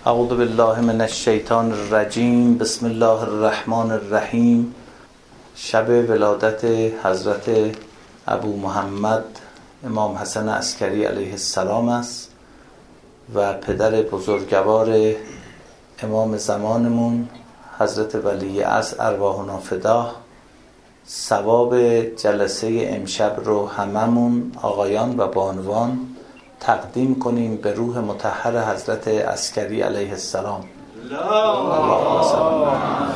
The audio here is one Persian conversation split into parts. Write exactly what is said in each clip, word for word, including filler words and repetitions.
اعوذ بالله من الشیطان الرجیم. بسم الله الرحمن الرحیم. شب ولادت حضرت ابو محمد امام حسن عسکری علیه السلام است و پدر بزرگوار امام زمانمون حضرت ولی عصر ارواحنا فداه. ثواب جلسه امشب رو هممون آقایان و بانوان تقدیم کنیم به روح مطهر حضرت عسکری علیه السلام. اللهم صل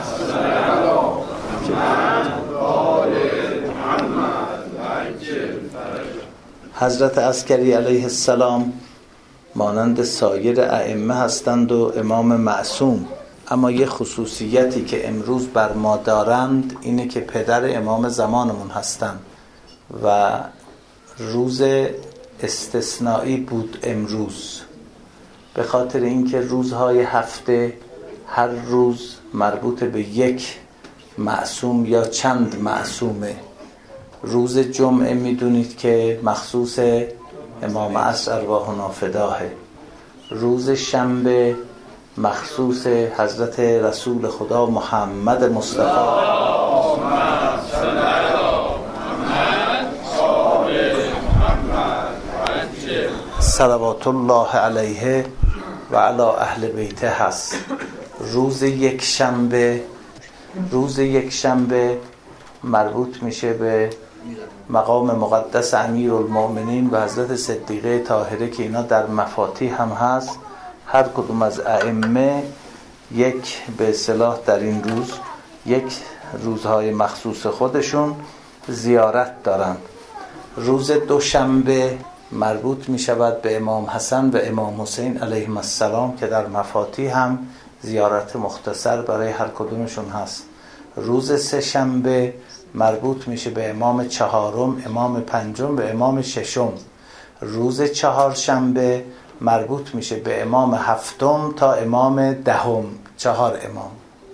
حضرت عسکری علیه السلام مانند سایر ائمه هستند و امام معصوم، اما یه خصوصیتی که امروز بر ما دارند اینه که پدر امام زمانمون هستند و روز استثنایی بود امروز، به خاطر اینکه روزهای هفته هر روز مربوط به یک معصوم یا چند معصومه. روز جمعه میدونید که مخصوص امام عصر ارواحنا فداهه. روز شنبه مخصوص حضرت رسول خدا محمد مصطفی صلوات الله علیه و علی اهل بیته هست. روز یک شنبه روز یک شنبه مربوط میشه به مقام مقدس امیرالمؤمنین و حضرت صدیقه طاهره که اینا در مفاتیح هم هست. هر کدوم از ائمه یک به اصطلاح در این روز یک روزهای مخصوص خودشون زیارت دارن. روز دوشنبه مربوط می شود به امام حسن و امام حسین علیهم السلام که در مفاتیح هم زیارت مختصر برای هر کدومشون هست. روز سه شنبه مربوط میشه به امام چهارم، امام پنجم و امام ششم. روز چهارشنبه مربوط میشه به امام هفتم تا امام دهم، چهار امام.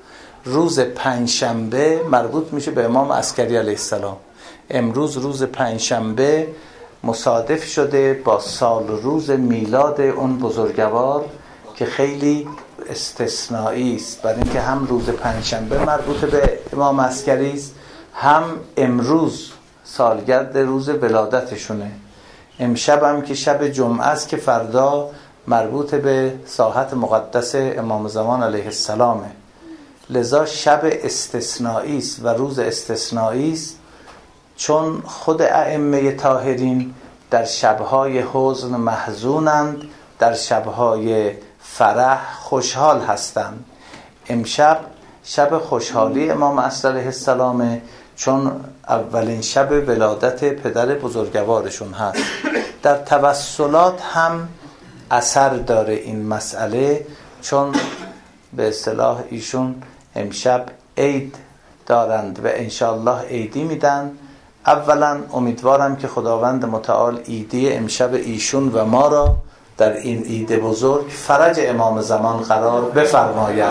روز پنجشنبه مربوط میشه به امام عسکری علیه السلام. امروز روز پنجشنبه مصادف شده با سال روز میلاد اون بزرگوار که خیلی استثنایی است، برای اینکه هم روز پنجشنبه مربوط به امام عسکری است، هم امروز سالگرد روز ولادتشونه. امشب هم که شب جمعه است که فردا مربوط به ساحت مقدس امام زمان علیه السلامه. لذا شب استثنایی است و روز استثنایی است، چون خود ائمه طاهرین در شبهای حزن محزونند، در شبهای فرح خوشحال هستند. امشب شب خوشحالی امام عصر علیه السلامه، چون اولین شب ولادت پدر بزرگوارشون هست. در توسلات هم اثر داره این مسئله، چون به اصطلاح ایشون امشب عید دارند و انشاءالله عیدی میدن. اولا امیدوارم که خداوند متعال عیدی امشب ایشون و ما را در این عید بزرگ فرج امام زمان قرار بفرماید.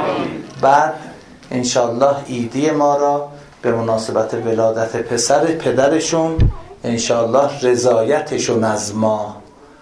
بعد انشاءالله عیدی ما را به مناسبت ولادت پسر پدرشون انشاءالله رضایتشون از ما،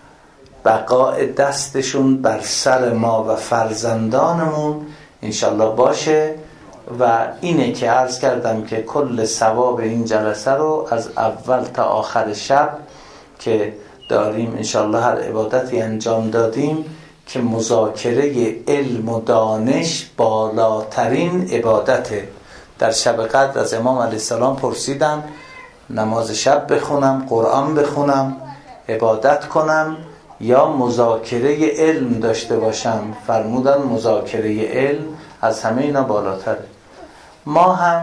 بقاء دستشون بر سر ما و فرزندانمون انشاءالله باشه. و اینه که عرض کردم که کل ثواب این جلسه رو از اول تا آخر شب که داریم انشاءالله هر عبادتی انجام دادیم که مذاکره علم و دانش بالاترین عبادته. در شب قدر از امام علیه السلام پرسیدم نماز شب بخونم، قرآن بخونم، عبادت کنم یا مذاکره علم داشته باشم؟ فرمودن مذاکره علم از همه اینا بالاتره. ما هم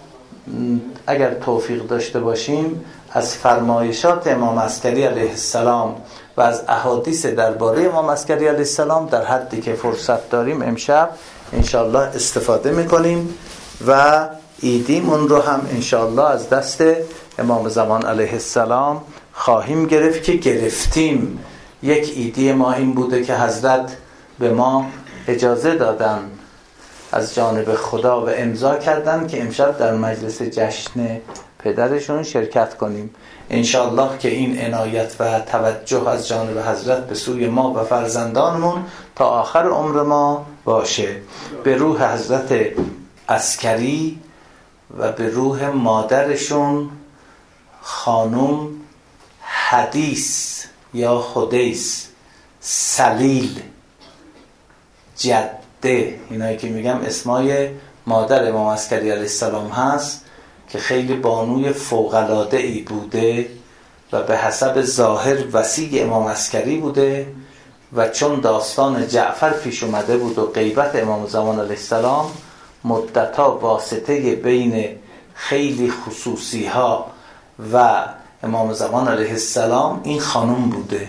اگر توفیق داشته باشیم از فرمایشات امام عسکری علیه السلام و از احادیث درباره امام عسکری علیه السلام در حدی که فرصت داریم امشب انشاءالله استفاده میکنیم و عیدیمون رو هم انشاءالله از دست امام زمان علیه السلام خواهیم گرفت که گرفتیم. یک عیدی ما این بوده که حضرت به ما اجازه دادن از جانب خدا و امضا کردن که امشب در مجلس جشن پدرشون شرکت کنیم. انشاءالله که این عنایت و توجه از جانب حضرت به سوی ما و فرزندانمون تا آخر عمر ما باشه. به روح حضرت عسکری و به روح مادرشون خانم حدیث یا خدیس سلیل جده، اینایی که میگم اسمای مادر امام عسکری علیه السلام هست که خیلی بانوی فوق‌العاده‌ای بوده و به حسب ظاهر وصی امام عسکری بوده و چون داستان جعفر پیش اومده بود و غیبت امام زمان علیه السلام، مدتها واسطه بین خیلی خصوصی ها و امام زمان علیه السلام این خانم بوده،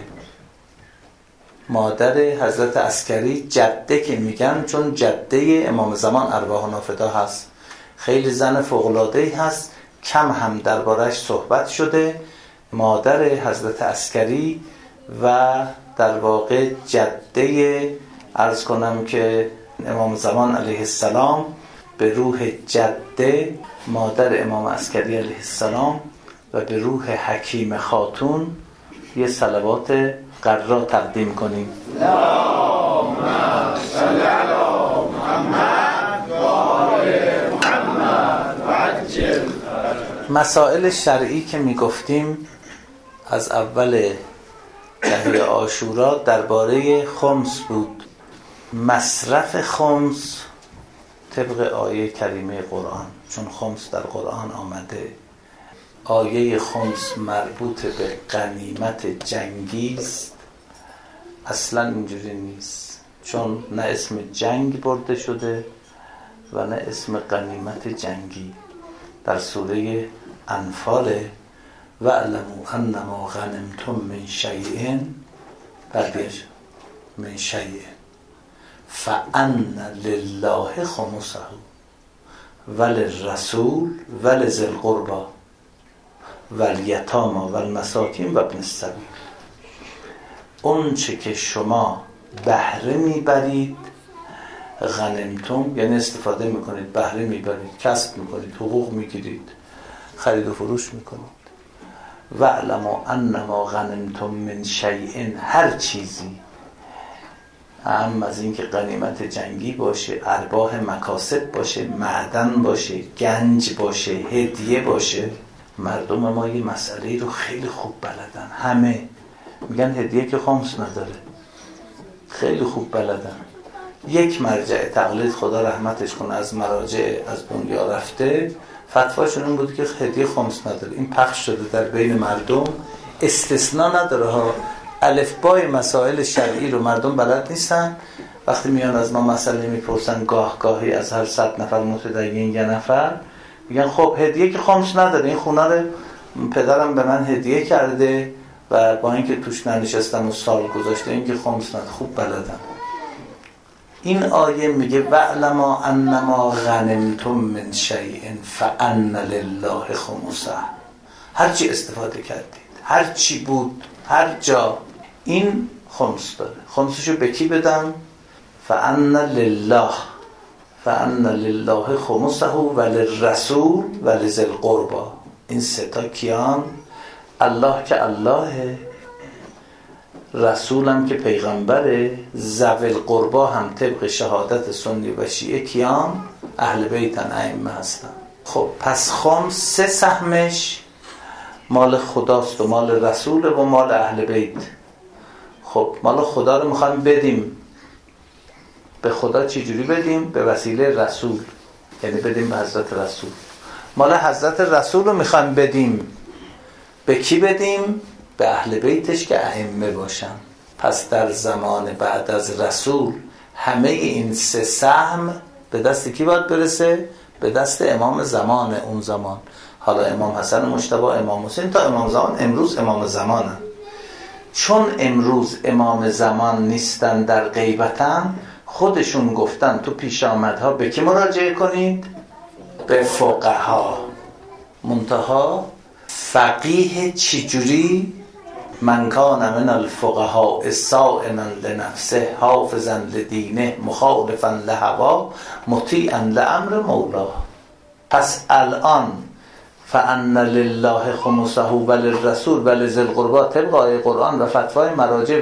مادر حضرت عسکری. جده که میگن چون جده امام زمان ارواح نافدا هست، خیلی زن فوق‌العاده‌ای هست، کم هم دربارش صحبت شده. مادر حضرت عسکری و در واقع جده عرض کنم که امام زمان علیه السلام، به روح جده مادر امام عسکری علیه السلام و به روح حکیم خاتون یه صلوات قرا تقدیم کنیم. اللهم صل علی محمد و آل محمد و عجل. مسائل شرعی که میگفتیم از اول دهه عاشورا درباره خمس بود. مصرف خمس طبق آیه کریمه قرآن، چون خمس در قرآن آمده، آیه خمس مربوط به غنیمت جنگی است، اصلا اینجوری نیست، چون نه اسم جنگ برده شده و نه اسم غنیمت جنگی. در سوره انفال وَاعْلَمُوا أَنَّمَا غَنِمْتُم مِّن شَيْءٍ بعدش من شیء فَأَنَّ لِلَّهِ خُمُسَهُ وَلِلرَّسُولِ وَلِذِي الْقُرْبَى وَالْيَتَامَى وَالْمَسَاکِینِ وَابْنِ السَّبِیل. اون چه که شما بهره میبرید، غنمتم یعنی استفاده میکنید، بهره میبرید، کسب میکنید، حقوق میگیرید، خرید و فروش میکنید. وَاعْلَمُوا أَنَّمَا غَنِمْتُم مِّن شَيْءٍ، هر چیزی، هم از این که غنیمت جنگی باشه، ارباح مکاسب باشه، معدن باشه، گنج باشه، هدیه باشه. مردم ما یه مسئله رو خیلی خوب بلدن، همه میگن هدیه که خمس نداره، خیلی خوب بلدن. یک مرجع تقلید خدا رحمتش کنه از مراجع از دنیا رفته، فتواشون این بود که هدیه خمس نداره. این پخش شده در بین مردم، استثناء نداره ها. الفبای مسائل شرعی رو مردم بلد نیستن. وقتی میان از ما مسئله میپرسن، گاه گاهی از هر صد نفر متدین یه نفر میگن خب هدیه که خمس نداره، این خونه رو پدرم به من هدیه کرده و با اینکه توش ننشستم و سال گذاشته، این که خمس نداره. خوب بلدن. این آیه میگه وَاعْلَمَا أَنَّمَا غَنِمْتُم مِّن شَيْءٍ فَأَنَّ لِلَّهِ خُمُسَهُ. هر چی استفاده کردید، هر چی بود، هر جا، این خمس داره. خمسشو به کی بدم؟ فَأَنَّ لِلَّهِ فَأَنَّ لِلَّهِ خُمُسَهُ وَلِلرَّسُولِ وَلِذِي الْقُرْبَى. این سه تا کیان؟ الله که اللهه، رسولم که پیغمبره، ذوی القربا هم طبق شهادت سنی و شیعه کیان؟ اهل بیتن، ائمه هستن. خب پس خمس سه سهمش مال خداست و مال رسول و مال اهل بیت. خب مال خدا رو میخوایم بدیم، به خدا چجوری بدیم؟ به وسیله رسول، یعنی بدیم به حضرت رسول. مال حضرت رسول رو میخوایم بدیم، به کی بدیم؟ به اهل بیتش که ائمه باشن. پس در زمان بعد از رسول همه این سه سهم به دست کی باید برسه؟ به دست امام زمان اون زمان. حالا امام حسن مجتبی، امام حسین تا امام زمان، امروز امام زمانن. چون امروز امام زمان نیستن، در غیبتن، خودشون گفتن تو پیش آمدها به کی مراجعه کنید؟ به فقها. منتها فقیه چجوری؟ من کان من الفقهاء صائما لنفسه حافظا لدینه مخالفا لهوا مطیعا لامر مولاه. پس الان فان لله خمسه وللرسول ولذی القربى طبق آیه قرآن و فتوای مراجع و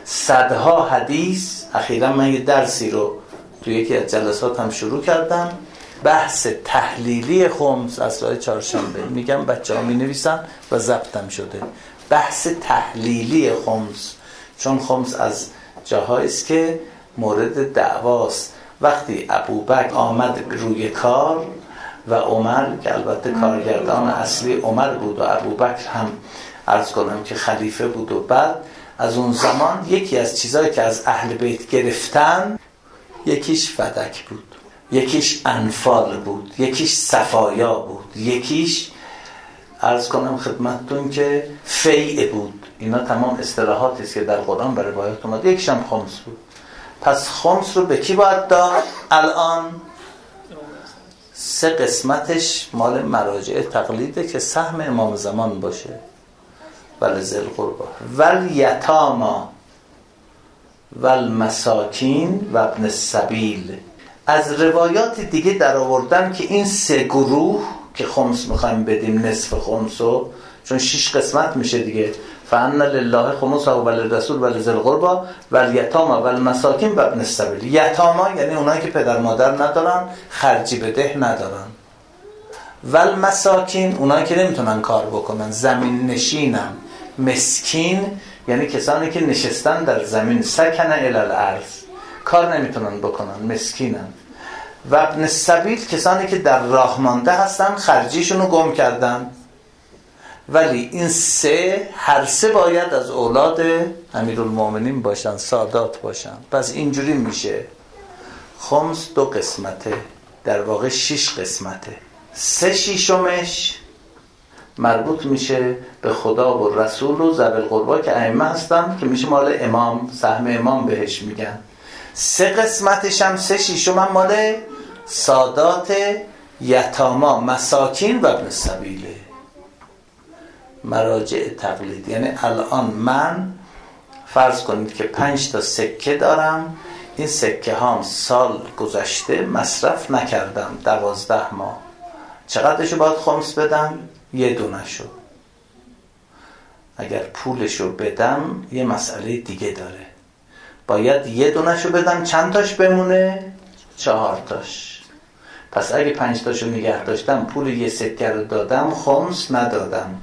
صدها حدیث. اخیراً من یه درسی رو توی یکی از جلسات هم شروع کردم، بحث تحلیلی خمس از سال چهارشنبه. میگم بچه ها می نویسن و ضبطم شده، بحث تحلیلی خمس، چون خمس از جاهایی است که مورد دعواست. وقتی ابوبکر آمد روی کار و عمر، که البته کارگردان اصلی عمر بود و ابوبکر هم عرض کنم که خلیفه بود، و بعد از اون زمان یکی از چیزایی که از اهل بیت گرفتن، یکیش فدک بود، یکیش انفال بود، یکیش صفایا بود، یکیش عرض کنم خدمتتون که فیع بود. اینا تمام اصطلاحاتی است که در قرآن برای روایات اومد. یکیش هم خمس بود. پس خمس رو به کی باید داد؟ الان سه قسمتش مال مراجع تقلیده که سهم امام زمان باشه. ولذل قربا والیتاما والمساکین و ابن السبیل. از روایات دیگه در آوردن که این سه گروه که خمس میخوایم بدیم، نصف خمسو، چون شش قسمت میشه دیگه، فان لله خمس و وللرسول ولذل قربا والیتاما والمساکین و ابن السبیل. یتاما یعنی اونایی که پدر مادر ندارن، خرجی بده ندارن. والمساکین اونایی که نمیتونن کار بکنن، زمین نشینن. مسکین یعنی کسانی که نشستن در زمین، سکن الی الارض، کار نمیتونن بکنن، مسکینن. و ابن السبیل کسانی که در راه مانده هستن، خرجیشونو گم کردن. ولی این سه، هر سه باید از اولاد امیرالمومنین باشن، سادات باشن. پس اینجوری میشه خمس دو قسمته، در واقع شش قسمته. سه شیشمش مربوط میشه به خدا و رسول و ذوی القربا که ائمه هستن، که میشه مال امام، سهم امام بهش میگن. سه قسمتش هم، سه شیشم هم مال سادات، یتاما، مساکین و ابن السبیله. مراجع تقلید یعنی الان من فرض کنید که پنج تا سکه دارم، این سکه هام سال گذشته مصرف نکردم، دوازده ماه، چقدرشو باید خمس بدم؟ یه دونشو. اگر پولشو بدم یه مسئله دیگه داره، باید یه دونشو بدم، چند تاش بمونه؟ چهار تاش. پس اگه پنج تاشو نگه داشتم، پول یه سکه رو دادم، خمس ندادم،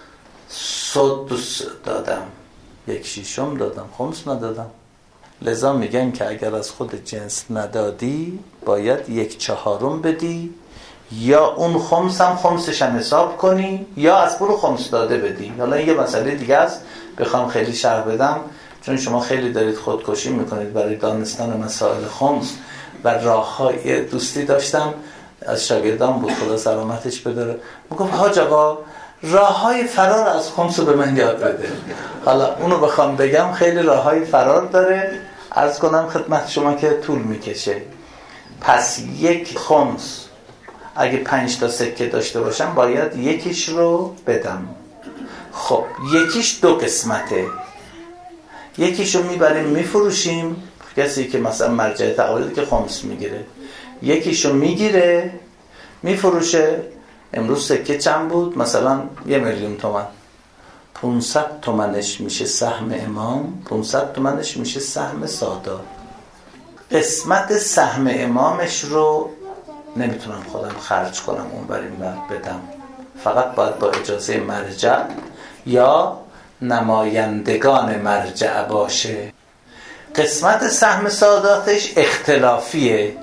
سدس دادم، یک شیشم دادم، خمس ندادم. لذا میگن که اگر از خود جنس ندادی باید یک چهارم بدی، یا اون خمس هم خمسش هم حساب کنی، یا از پول خمس داده بدی. حالا یه مسئله دیگه است، بخوام خیلی شرح بدم، چون شما خیلی دارید خودکشی میکنید برای دانستن مسائل خمس و راه‌های. دوستی داشتم از شاگردان بود، خدا سلامتش بداره، میگفت حاج آقا راه‌های فرار از خمس رو به من یاد بده. حالا اونو بخوام بگم خیلی راه‌های فرار داره، عرض کنم خدمت شما که طول میکشه. پس یک خمس اگه پنج تا سکه داشته باشم باید یکیش رو بدم. خب یکیش دو قسمته، یکیشو میبریم میفروشیم، کسی که مثلا مرجع تقلید که خمس میگیره، یکیشو میگیره میفروشه. امروز سکه چند بود؟ مثلا یه میلیون تومن، پونصد تومنش میشه سهم امام، پونصد تومنش میشه سهم سادات. قسمت سهم امامش رو نمیتونم خودم خرج کنم اون بریم بدم، فقط باید با اجازه مرجع یا نمایندگان مرجع باشه. قسمت سهم ساداتش اختلافیه.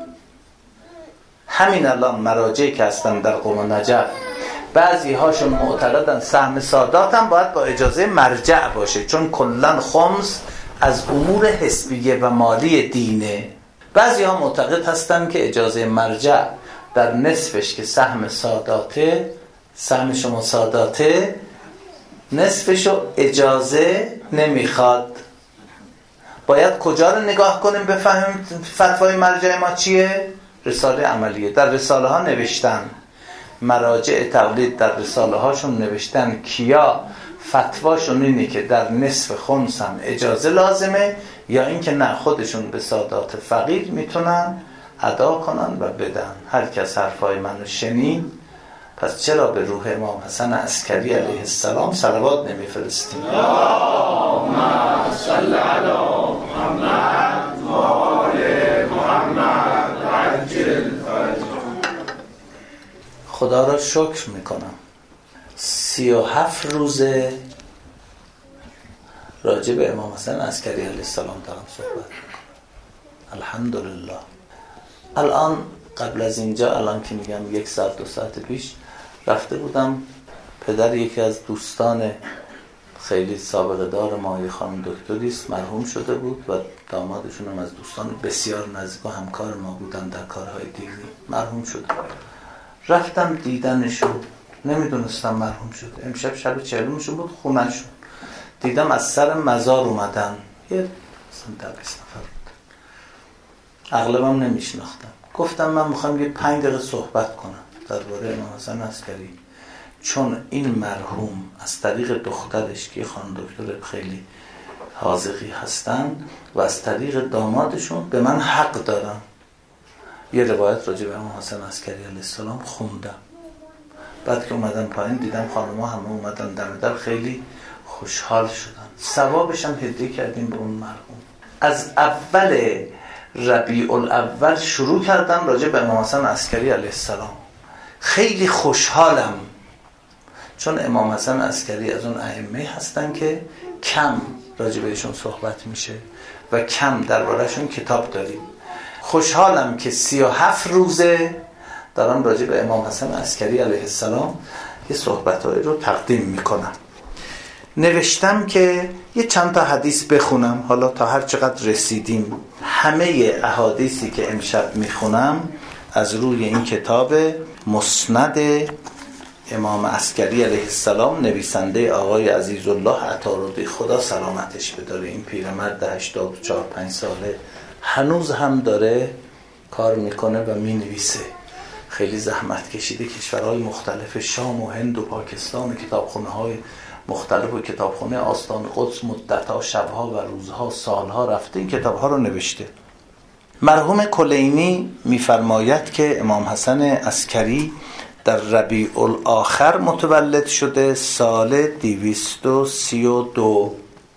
همین الان مراجعی که هستن در قم نجف، بعضی هاشون معتقدن سهم سادات هم باید با اجازه مرجع باشه، چون کلن خمس از امور حسبیه و مالی دینه. بعضی ها معتقد هستن که اجازه مرجع در نصفش که سهم ساداته، سهم شما ساداته، نصفشو اجازه نمیخواد. باید کجا رو نگاه کنیم بفهمیم فتوای مرجع ما چیه؟ رساله عملیه. در رساله ها نوشتن، مراجع تقلید در رساله هاشون نوشتن کیا فتواشون اینه که در نصف خمس هم اجازه لازمه، یا اینکه نه خودشون به سادات فقیر میتونن ادا کنن و بدن. هر کس حرفای منو شنید پس چرا به روح امام حسن عسکری علیه السلام صلوات نمیفرستیم؟ اللهم صل علی محمد و آل محمد عجل فرجهم. خدا را شکر میکنم سی و هفت روزه راجع به امام حسن عسکری علیه السلام دارم صحبت میکنم. الحمدلله. الان قبل از اینجا، الان که میگم یک ساعت دو ساعت پیش رفته بودم، پدر یکی از دوستان خیلی سابقه دار ما، یه خانم دکتریست، مرحوم شده بود و دامادشون هم از دوستان بسیار نزدیک و همکار ما بودن در کارهای دینی، مرحوم شده. رفتم دیدنشون، نمیدونستم مرحوم شد. امشب شب چهلمشون بود، خونهشون دیدم از سر مزار اومدن، یه مثلا ده بیست نفر بود، اغلبم نمیشناختم. گفتم من میخوام یه پنج دقیقه صحبت کنم درباره امام حسن عسکری، چون این مرحوم از طریق دخترش که خانم دکتر خیلی حاذقی هستن و از طریق دامادشون به من حق دارن. یه روایت راجع به امام حسن عسکری علیه السلام خوندم. بعد که اومدم پایین دیدم خانم‌ها همه اومدن دم در، خیلی خوشحال شدن. ثوابش هم هدیه کردیم به اون مرحوم. از اول ربیع الاول شروع کردم راجع به امام حسن عسکری علیه السلام. خیلی خوشحالم چون امام حسن عسکری از اون ائمه هستن که کم راجع بهشون صحبت میشه و کم درباره‌شون کتاب داریم. خوشحالم که سی و هفت روزه دارم راجع به امام حسن عسکری علیه السلام یه صحبت‌هایی رو تقدیم میکنم. نوشتم که یه چند تا حدیث بخونم، حالا تا هر چقدر رسیدیم. همه احادیثی که امشب میخونم از روی این کتاب مسند امام عسکری علیه السلام، نویسنده آقای عزیزالله عطاردی، خدا سلامتش بداره. این پیرمرد هشتاد و چهار پنج ساله هنوز هم داره کار میکنه و مینویسه. خیلی زحمت کشیده، کشورهای مختلف، شام و هند و پاکستان و کتابخونه های مختلف و کتابخونه آستان قدس مدتها، شبها و روزها، سالها رفته این کتابها رو نوشته. مرحوم کلینی میفرماید که امام حسن عسکری در ربیع الاخر متولد شده، سال دویست و سی و دو.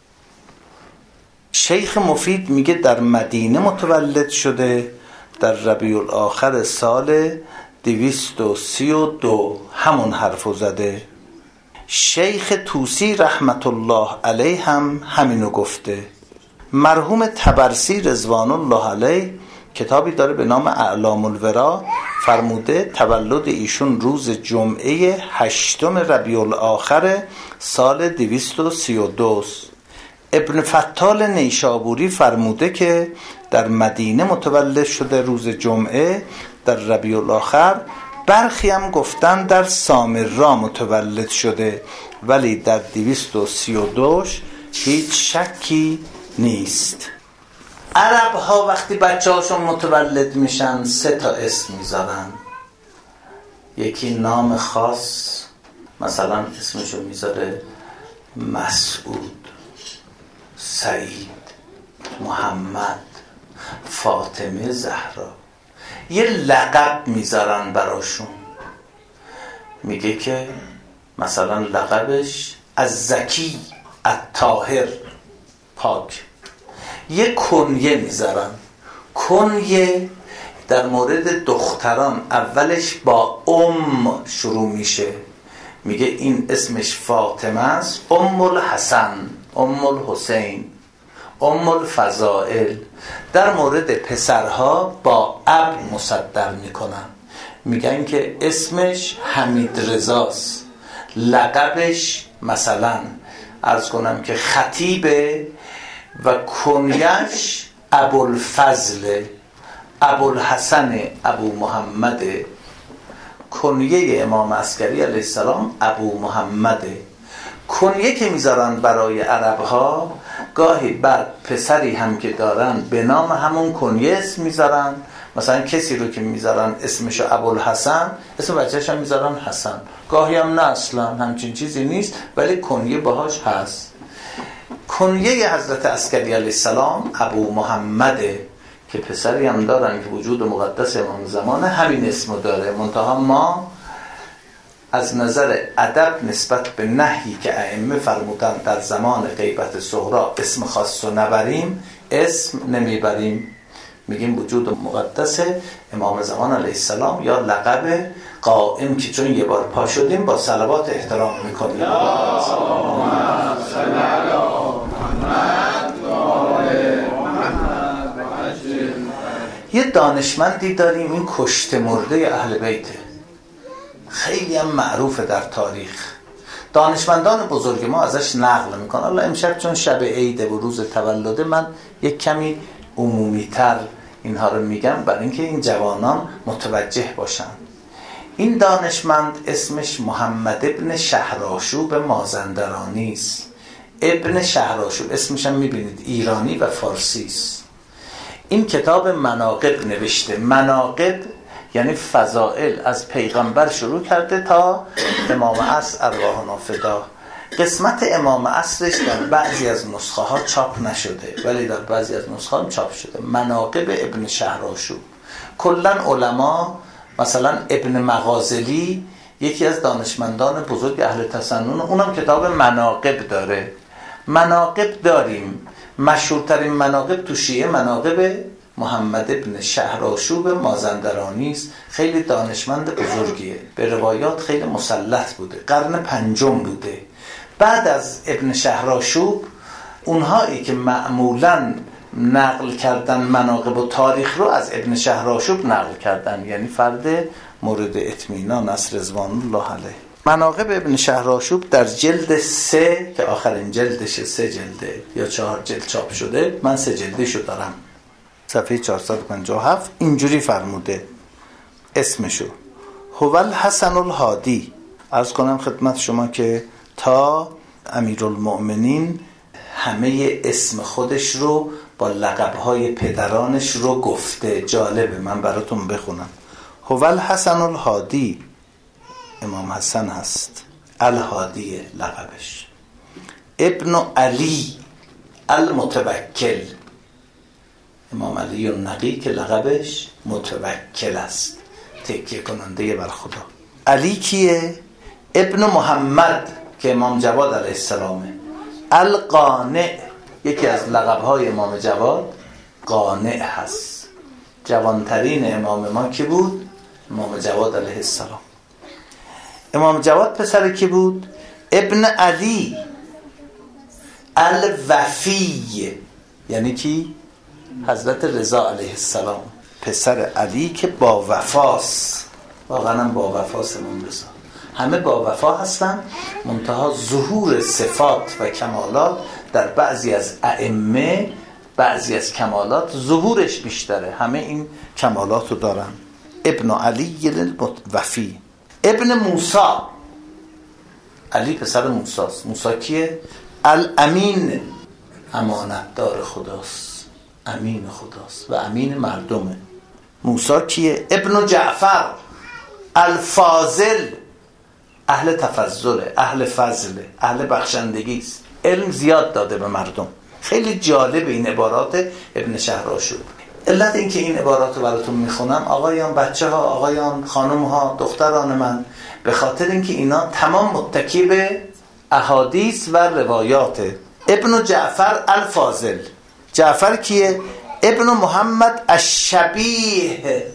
شیخ مفید میگه در مدینه متولد شده در ربیع الاخر سال دویست و سی و دو، همون حرفو زده. شیخ طوسی رحمت الله علیه هم همینو گفته. مرحوم طبرسی رضوان الله علیه کتابی داره به نام اعلام الورا، فرموده تولد ایشون روز جمعه هشتم ربیع الاخر سال دویست و سی و دو. ابن فتال نیشابوری فرموده که در مدینه متولد شده روز جمعه در ربیع الاخر. برخی هم گفتن در سامرا متولد شده، ولی در دویست و سی و دو هیچ شکی نیست. عرب ها وقتی بچه هاشون متولد میشن سه تا اسم میذارن. یکی نام خاص، مثلا اسمشو میذاره مسعود، سعید، محمد، فاطمه، زهرا. یه لقب میذارن براشون، میگه که مثلا لقبش از زکی، الطاهر، پاک. یه کنیه میذارن. کنیه در مورد دختران اولش با ام شروع میشه، میگه این اسمش فاطمه است، ام الحسن، ام الحسین، ام الفضائل. در مورد پسرها با اب مصدر میکنن، میگن که اسمش حمید رضاست، لقبش مثلا عرض کنم که خطیبه و کنیش ابوالفضل، ابوالحسن، ابو محمد. کنیه امام عسکری علیه السلام ابو محمده. کنیه که میذارن برای عرب ها، گاهی بعد پسری هم که دارن به نام همون کنیه اسم میذارن. مثلا کسی رو که میذارن اسمشو ابوالحسن، اسم بچه‌ش هم میذارن حسن. گاهی هم نه، اصلا همچین چیزی نیست، ولی کنیه باهاش هست. کنیه حضرت عسکری علیه السلام ابو محمده که پسری هم دارن که وجود مقدس امام زمانه همین اسمو داره، منتها ما از نظر ادب نسبت به نهی که ائمه فرمودن در زمان غیبت صغرا اسم خاص رو نبریم، اسم نمیبریم، میگیم وجود مقدس امام زمان علیه السلام یا لقب قائم که چون یه بار پا شدیم با صلوات احترام میکنیم. یه دانشمندی داریم این کشته مرده اهل بیته، خیلی هم معروفه در تاریخ، دانشمندان بزرگ ما ازش نقل میکنن. حالا امشب چون شب عیده و روز تولده من یک کمی عمومی تر اینها رو میگم برای اینکه این جوانان متوجه باشن. این دانشمند اسمش محمد ابن شهرآشوب مازندرانی است. ابن شهرآشوب اسمش هم میبینید ایرانی و فارسی است. این کتاب مناقب نوشته. مناقب یعنی فضائل، از پیغمبر شروع کرده تا امام عصر ارواحنا فدا. قسمت امام عصرش در بعضی از نسخه ها چاپ نشده ولی در بعضی از نسخه ها چاپ شده. مناقب ابن شهرآشوب. کلا علما مثلا ابن مغازلی یکی از دانشمندان بزرگ اهل تسنن، اونم کتاب مناقب داره. مناقب داریم، مشهورترین مناقب تو شیعه مناقب محمد ابن شهرآشوب مازندرانی است. خیلی دانشمند بزرگیه، به روایات خیلی مسلط بوده، قرن پنجم بوده. بعد از ابن شهرآشوب اونهایی که معمولاً نقل کردن مناقب و تاریخ رو از ابن شهرآشوب نقل کردن، یعنی فرد مورد اطمینان است رضوان الله علیه. مناقب ابن شهرآشوب در جلد سه که آخرین جلدشه، سه جلده یا چهار جلد چاپ شده، من سه جلدشو دارم، صفحه چهارصد و پنجاه و هفت اینجوری فرموده اسمشو: هو الحسن الهادی. عرض کنم خدمت شما که تا امیرالمؤمنین همه اسم خودش رو با لقب‌های پدرانش رو گفته. جالبه، من براتون بخونم. هو الحسن الهادی، امام حسن هست، الهادی لقبش. ابن علی المتوکل، امام علی النقی که لقبش متوکل است، تکیه کننده بر خدا. علی کیه؟ ابن محمد که امام جواد علیه السلامه. القانع، یکی از لقب‌های امام جواد قانع هست. جوانترین امام ما کی بود؟ امام جواد علیه السلام. امام جواد پسر کی بود؟ ابن علی الوفی، یعنی کی؟ حضرت رضا علیه السلام، پسر علی که با وفاست. واقعا هم با وفاست امام رضا، همه با وفا هستن، منتها ظهور صفات و کمالات در بعضی از ائمه، بعضی از کمالات ظهورش بیشتره. همه این کمالات رو دارن. ابن علی الوفی. ابن موسی، علی پسر موسی است. موسی کیه؟ الامین، امانت دار خداست، امین خداست و امین مردمه. موسی کیه؟ ابن جعفر الفاضل، اهل تفضله، اهل فضله، اهل بخشندگی است، علم زیاد داده به مردم. خیلی جالب این عبارات ابن شهرآشوب. علت این که این عبارات رو براتون میخونم آقایان، بچه ها، آقایان، خانم ها، دختران من، به خاطر اینکه اینا تمام متکی به احادیث و روایاته. ابن جعفر الفاضل. جعفر کیه؟ ابن محمد الشبیه،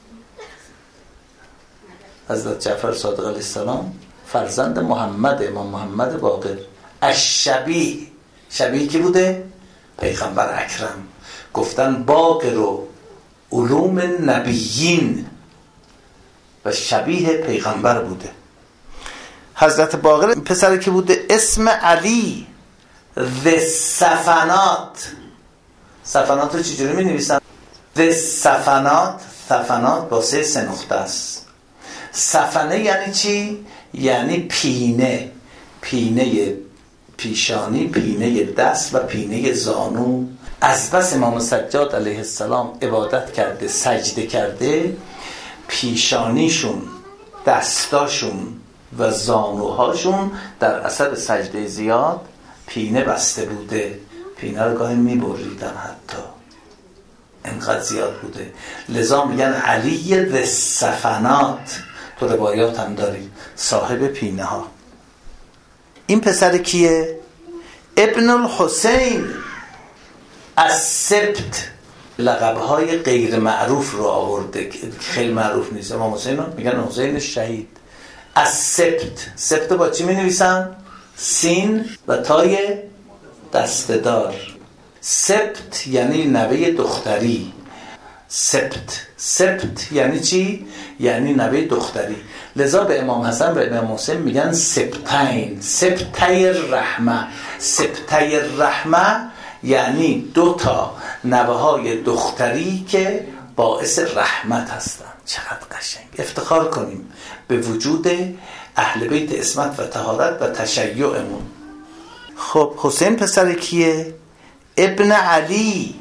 حضرت جعفر صادق علیه السلام فرزند محمد، امام محمد باقر. الشبیه، شبیه کی بوده؟ پیغمبر اکرم. گفتن باقر و علوم نبیین و شبیه پیغمبر بوده. حضرت باقر پسر کی بوده؟ اسم علی ذی صفنات. صفنات رو چجوری می نویسن؟ ذی صفنات، صفنات با سه سه نقطه است. صفنه یعنی چی؟ یعنی پینه، پینه پیشانی، پینه دست و پینه زانو. از بس امام سجاد علیه السلام عبادت کرده، سجده کرده، پیشانیشون، دستاشون و زانوهاشون در اثر سجده زیاد پینه بسته بوده. پینه رو گاهی میبریدن، حتی انقدر زیاد بوده. لذا میگن علی ذی صفنات، تو روایات هم داریم، صاحب پینه ها. این پسر کیه؟ ابن الحسین از سبت. لقب‌های غیر معروف رو آورده، خیلی معروف نیست. امام حسین رو میگن حسین شهید. از سبت. سبت با چی می نویسن؟ سین و تای دستدار. سبت یعنی نوه دختری. سبت سبت یعنی چی؟ یعنی نوه دختری. لذا به امام حسن و امام حسین میگن سبتین، سبتای رحمه. سبتای رحمه یعنی دو تا نوه های دختری که باعث رحمت هستن. چقدر قشنگ. افتخار کنیم به وجود اهل بیت عصمت و طهارت و تشیعمون. خب حسین پسر کیه؟ ابن علی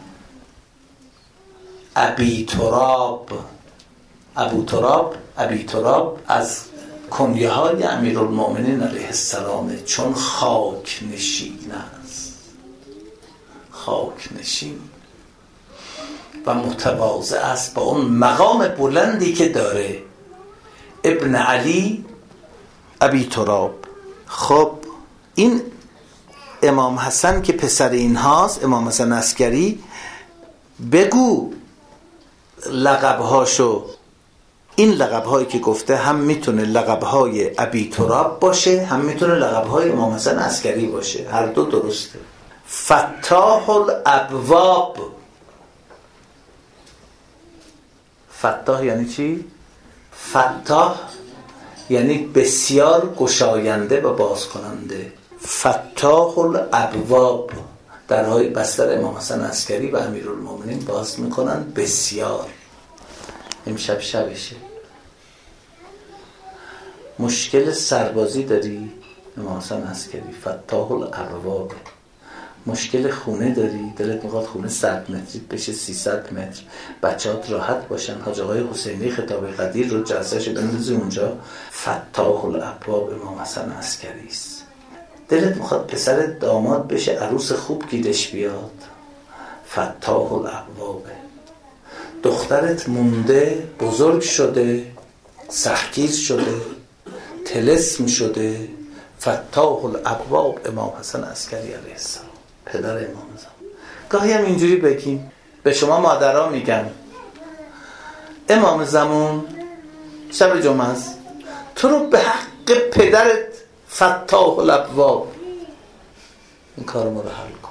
ابی تراب. ابو تراب ابی تراب از کنیه های امیرالمؤمنین علیه السلام، چون خاک نشین است. خاک نشین و متواضع است با اون مقام بلندی که داره. ابن علی ابی تراب. خب این امام حسن که پسر این هاست، امام حسن عسکری، بگو لقبهاشو. این لقبهایی که گفته هم میتونه لقبهای ابی تراب باشه، هم میتونه لقبهای امام حسن عسکری باشه. هر دو درسته. فتاح الابواب. فتاح یعنی چی؟ فتاح یعنی بسیار گشاینده و باز کننده. فتاح الابواب. درهای بستر امام حسن عسکری و امیرالمومنین باز میکنن بسیار. امشب شبشه. مشکل سربازی داری امام حسن عسکری، فتاح الابواب. مشکل خونه داری، دلت میخواد خونه صد متری بشه سیصد متر، بچه‌هات راحت باشن، حاج آقای حسینی خطاب قدیر رو جلسه‌اش بندازی اونجا، فتاح الابواب امام حسن عسکری است. دلت میخواد پسر داماد بشه عروس خوب گیرش بیاد، فتاح الابواب. دخترت مونده، بزرگ شده، سختگیر شده، طلسم شده، فتاح الابواب امام حسن عسکری علیه السلام، پدر امام زمان. گاهی هم اینجوری بگیم، به شما مادرها میگن امام زمان شب جمعه است، تو رو به حق پدرت فتاح الابواب، این کار ما رو حل کن.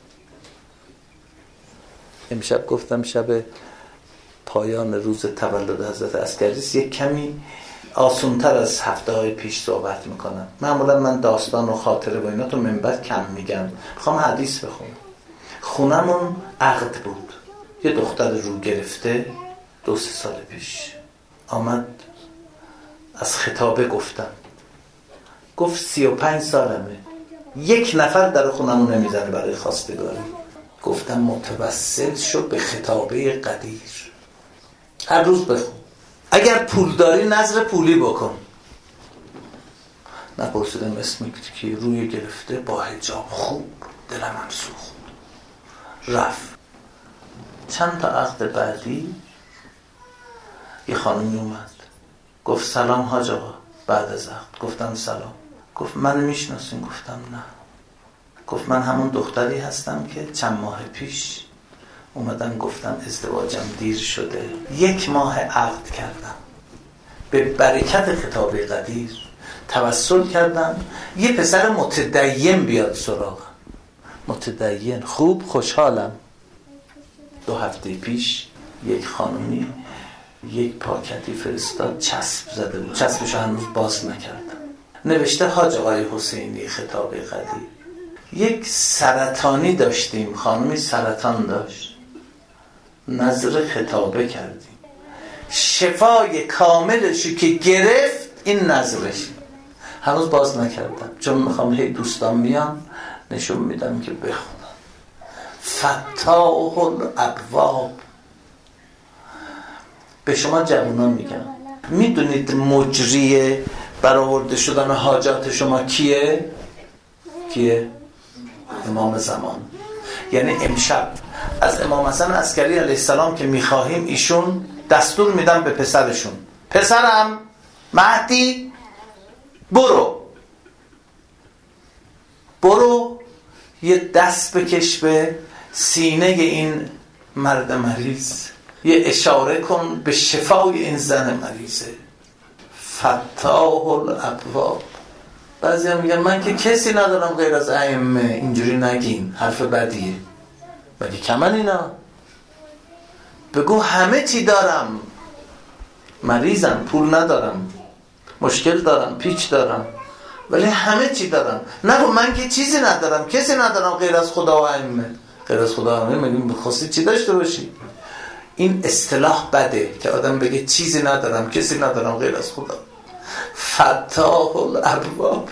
امشب گفتم شب پایان روز تولد حضرت عسکری است، یک کمی آسونتر از هفته های پیش صحبت میکنم. معمولا من داستان و خاطره و اینا تو منبر کم میگم، میخوام حدیث بخونم. خونمون عقد بود، یه دختر رو گرفته دو سه سال پیش آمد از خطابه گفتم، گفت سی و پنج سالمه، یک نفر در خونمون نمیزنه برای خواستگاری. گفتم متوسل شو به خطابه قدیر، هر روز بخون، اگر پول داری نظر پولی بکن. نپرسیدم اسمی که روی گرفته با حجاب خوب، دلم هم سوخت. رفت. چند تا عقد بعدی یه خانمی اومد گفت سلام حاج آقا. بعد از عقد گفتم سلام. گفت من میشناسین؟ گفتم نه. گفت من همون دختری هستم که چند ماه پیش اومدم گفتم ازدواجم دیر شده، یک ماه عقد کردم، به برکت خطاب قدیر توسل کردم یه پسر متدین بیاد سراغم، متدین خوب، خوشحالم. دو هفته پیش یک خانومی یک پاکتی فرستاد، چسب زده بود، چسبشو هنوز باز نکردم، نوشته حاج آقای حسینی خطاب قدیر. یک سرطانی داشتیم، خانومی سرطان داشت، نظر خطابه کردیم، شفای کاملشو که گرفت این نظرش، هنوز باز نکردم چون میخوام هی دوستان میان نشون میدم که بخونم. فتاح الابواب. به شما جوانان میگم، میدونید مجری برآورده شدن حاجات شما کیه؟ کیه؟ امام زمان. یعنی امشب از امام حسن عسکری علیه السلام که میخواهیم، ایشون دستور میدن به پسرشون، پسرم مهدی برو برو یه دست بکش به سینه این مرد مریض، یه اشاره کن به شفای این زن مریضه. فتاح الابواب. بعضی هم میگن من که کسی ندارم غیر از ائمه. اینجوری نگین، حرف بدیه. مگه کمن اینا؟ بگو همه چی دارم، مریضم، پول ندارم، مشکل دارم، پیچ دارم، ولی همه چی دارم. نگو من که چیزی ندارم، کسی ندارم غیر از خدا و ائمه. غیر از خدا و ائمه مگه می‌خواستی چی داشته باشی؟ این اصطلاح بده که آدم بگه چیزی ندارم، کسی ندارم غیر از خدا. فتاح الابواب.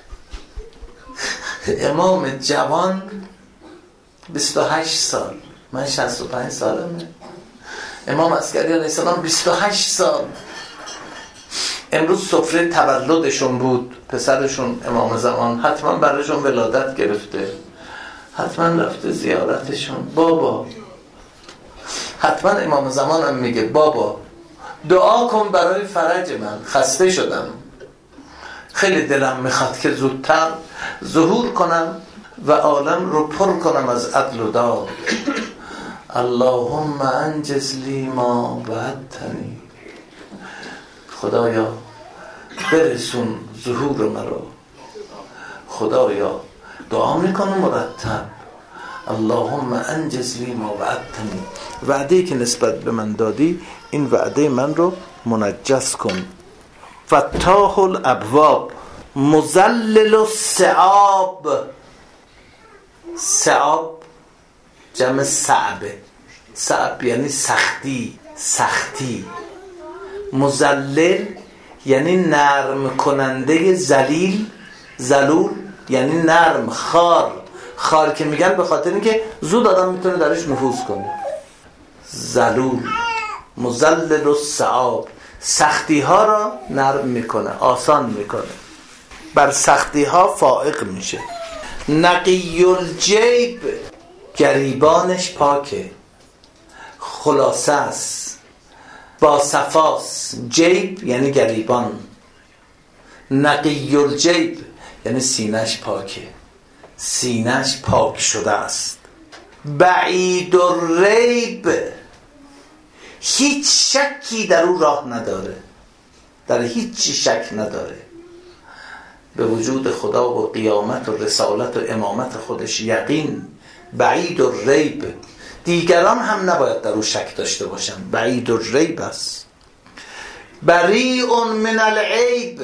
امام جوان بیست و هشت سال، من شصت و پنج سالمه. امام عسکری علیه السلام بیست و هشت سال. امروز سفره تولدشون بود، پسرشون امام زمان حتما براشون ولادت گرفته، حتما رفته زیارتشون. بابا حتما امام زمان هم میگه بابا دعا کن برای فرج من، خسته شدم، خیلی دلم میخواد که زودتر ظهور کنم و عالم رو پر کنم از عدل و داد. اللهم انجز لی ما وعدتنی. خدایا برسون ظهور مرا. خدایا دعا میکنم مرتب. اللهم انجز لی ما وعدتنی. وعده‌ای که نسبت به من دادی این وعده من رو منجز کن. فتاح الابواب. مذلل الصعاب. صعاب جمع صعبه. صعب یعنی سختی، سختی. مذلل یعنی نرم کننده. ذلیل، ذلول یعنی نرم. خار، خار که میگن به خاطر اینکه زود آدم میتونه درش نفوذ کنه. ذلول. مذلل الصعاب. سختی ها را نرم میکنه، آسان میکنه، بر سختی ها فائق میشه. نقی الجیب. گریبانش پاکه، خلاصه است، با صفاست. جیب یعنی گریبان. نقی الجیب یعنی سینهش پاکه، سینهش پاک شده است. بعید الریب. هیچ شکی در او راه نداره، در هیچ شک نداره. به وجود خدا و قیامت و رسالت و امامت خودش یقین. بعید الریب. دیگران هم نباید در او شک داشته باشن. بعید الریب است. بریء من العیب.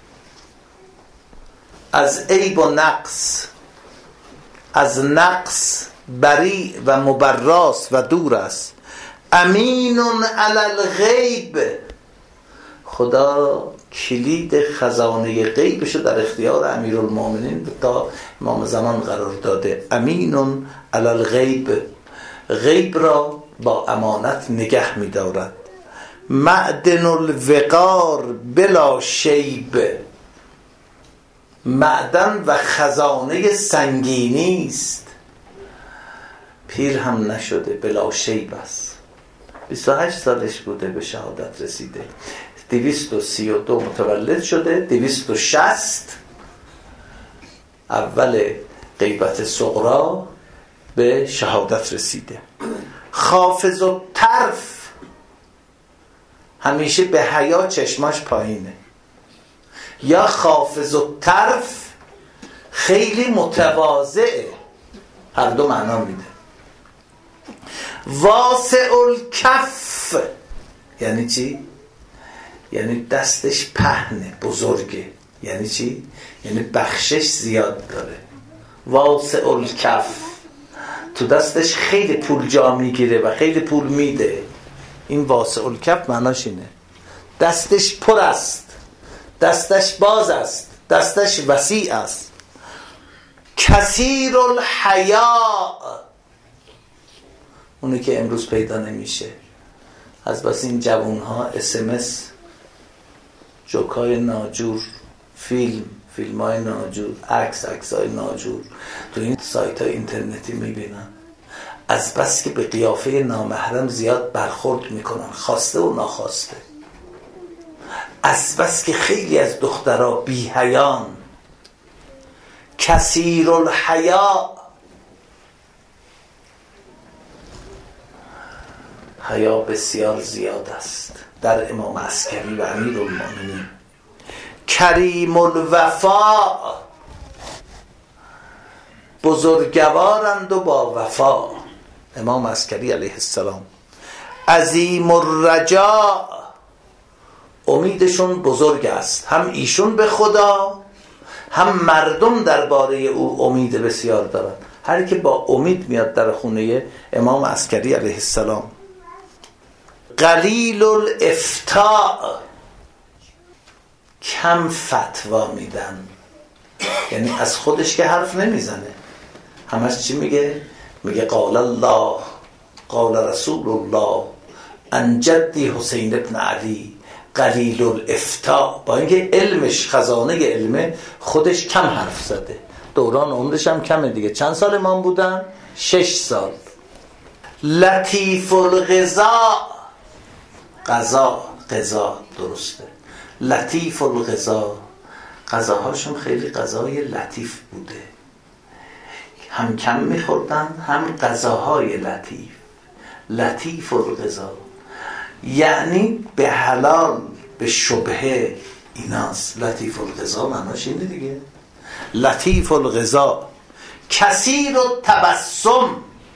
از عیب و نقص، از نقص بری و مبراس و دور است. امین علی الغیب. خدا کلید خزانه غیبشو در اختیار امیرالمومنین تا امام زمان قرار داده. امین علی الغیب. غیب را با امانت نگه می دارد. معدن الوقار بلا شیب. معدن و خزانه سنگینی است، پیر هم نشده، بلا شیب است. بیست و هشت سالش بوده به شهادت رسیده. دویست و سی و دو متولد شده. دویست و شصت اول غیبت صغرا به شهادت رسیده. خافض و طرف. همیشه به حیا چشماش پایینه. یا خافض و طرف خیلی متواضعه، هر دو معنا میده. واسع الکف یعنی چی؟ یعنی دستش پهنه، بزرگه. یعنی چی؟ یعنی بخشش زیاد داره. واسع الکف، تو دستش خیلی پول جا میگیره و خیلی پول میده. این واسع الکف معناش اینه، دستش پر است، دستش باز است، دستش وسیع است. کثیر الحیاء، اونی که امروز پیدا نمیشه. از بس این جوانها اس ام اس، جوکای ناجور، فیلم فیلم های ناجور، عکس عکس های ناجور تو این سایت های اینترنتی میبینن. از بس که به قیافه نامحرم زیاد برخورد میکنن، خواسته و ناخواسته. از بس که خیلی از دخترها بی حیان، کثیر الحیا، حیا بسیار زیاد است در امام عسکری و امیرالمومنین. کریم الوفا، بزرگوارند و با وفا، امام عسکری علیه السلام. عظیم الرجا، امیدشون بزرگ است، هم ایشون به خدا هم مردم درباره او امید بسیار دارند. هر که با امید میاد در خونه امام عسکری علیه السلام. قلیل الافتاء، کم فتوا میدن، یعنی از خودش که حرف نمیزنه، همش چی میگه؟ میگه قال الله قال رسول الله عن جدی حسین ابن علی قلیل الافتاء. با اینکه علمش خزانه علمه، خودش کم حرف زده، دوران عمرش هم کمه دیگه. چند سال امام بودن؟ شش سال. لطیف الغذا، غذا غذا درسته، لطیف الغذا، غذاهاشون خیلی غذای لطیف بوده، هم کم میخوردن هم غذاهای لطیف. لطیف الغذا یعنی به حلال به شبهه ایناست. لطیف الغذا معناش اینه دیگه. لطیف الغذا. کثیر التبسم،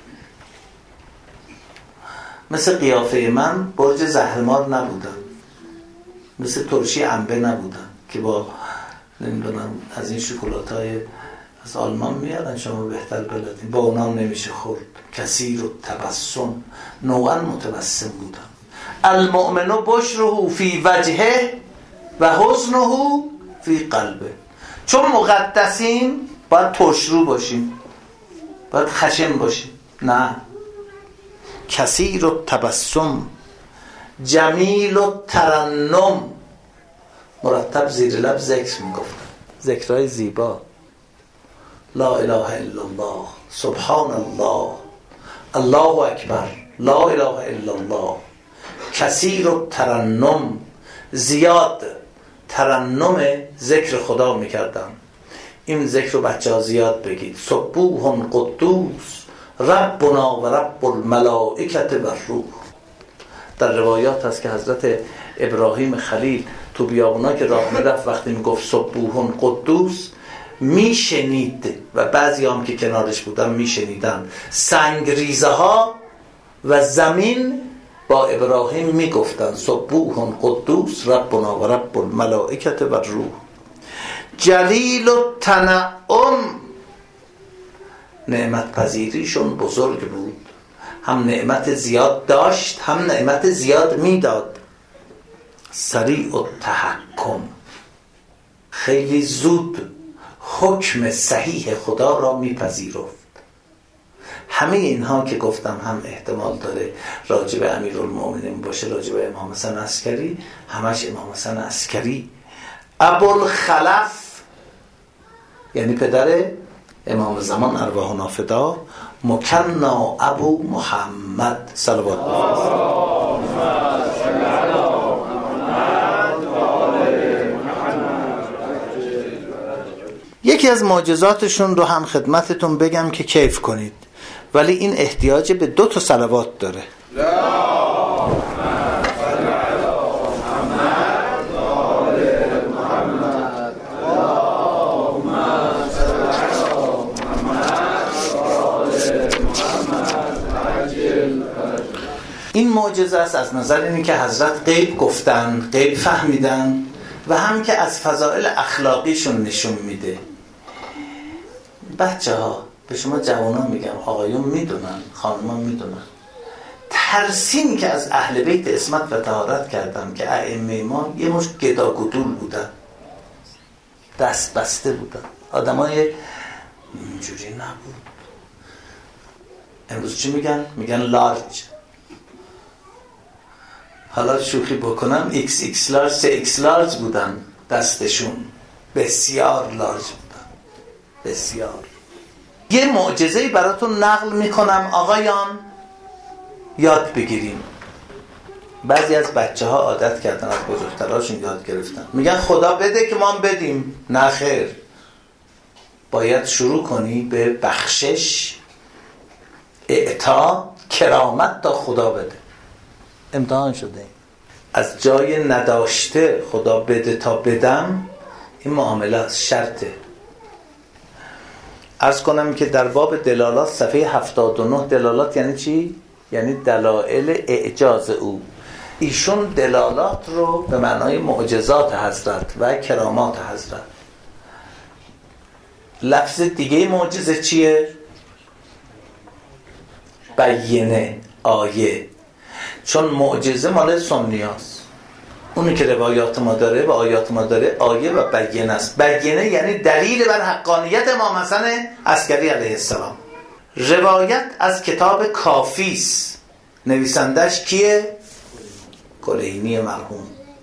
مثل قیافه من برج زهرمار نبودم، مثل ترشی انبه نبودم که با نمیدونم از این شکلاتای از آلمان میارن، شما بهتر بلدین، با اونام نمیشه خورد. کثیر التبسم، نوعا متبسم بودم. المؤمن بشره فی وجهه و حزنه فی قلبه. چون مقدسیم باید ترشرو باشیم، باید خشن باشیم؟ نه. کثیر التبسم، جمیل الترنم، مرتب زیر لب ذکر میگفتن، ذکرهای زیبا. لا اله الا الله، سبحان الله، الله اکبر، لا اله الا الله. کثیر الترنم، زیاد ترنم ذکر خدا میکردم. این ذکر رو بچه ها زیاد بگید. سبوح قدوس ربنا و رب الملائکت و روح. در روایات هست که حضرت ابراهیم خلیل تو بیابونا که راه میرفت، وقتی میگفت سبوح قدوس میشنید و بعضی هم که کنارش بودن میشنیدن. سنگ ریزه ها و زمین با ابراهیم میگفتن سبوح قدوس ربنا و رب الملائکت و روح. جلیل التنعم، نعمت پذیریشون بزرگ بود، هم نعمت زیاد داشت هم نعمت زیاد میداد. سریع التحکم، خیلی زود حکم صحیح خدا را میپذیرفت. همه اینها که گفتم هم احتمال داره راجب امیرالمومنین باشه، راجب امام حسن عسکری، همش امام حسن عسکری. ابوالخلف یعنی پدر امام زمان ارواحنا فدا، مکنا ابو محمد صلوات الله. یکی از معجزاتشون رو هم خدمتتون بگم که کیف کنید، ولی این احتیاج به دو تا صلوات داره. این معجزه است از نظر اینی که حضرت غیب گفتن، غیب فهمیدن، و هم که از فضائل اخلاقیشون نشون میده. بچه ها به شما جوانان میگم، آقایون میدونن، خانمان میدونن، ترسیم که از اهل بیت عصمت و طهارت کردن که ائمه ما یه مش گداگدول بودن، دست بسته بودن، آدمای اینجوری نبود. امروز چی میگن؟ میگن لارج. حالا شوخی بکنم، ایکس ایکس لارج، سه ایکس لارج بودن دستشون، بسیار لارج بودن، بسیار. یه معجزه‌ای براتون نقل میکنم آقایان، یاد بگیریم. بعضی از بچه ها عادت کردن، از بزرگتراشون یاد گرفتن، میگن خدا بده که ما بدیم. نه خیر، باید شروع کنی به بخشش، اعطا، کرامت تا خدا بده. امتحان شده از جای نداشته خدا بده تا بدم، این معامله شرطه. عرض کنم که در باب دلالات صفحه هفتاد و نه، دلالات یعنی چی؟ یعنی دلائل اعجاز او. ایشون دلالات رو به معنای معجزات حضرت و کرامات حضرت. لفظ دیگه معجزه چیه؟ بیینه، آیه. چون معجزه مال سنیاست، اونی که روایات ما داره و آیات ما داره آیه و بیینه است. بیینه یعنی دلیل بر حقانیت امام حسن عسکری علیه السلام. روایت از کتاب کافیست، نویسندش کیه؟ کلینی مرحوم،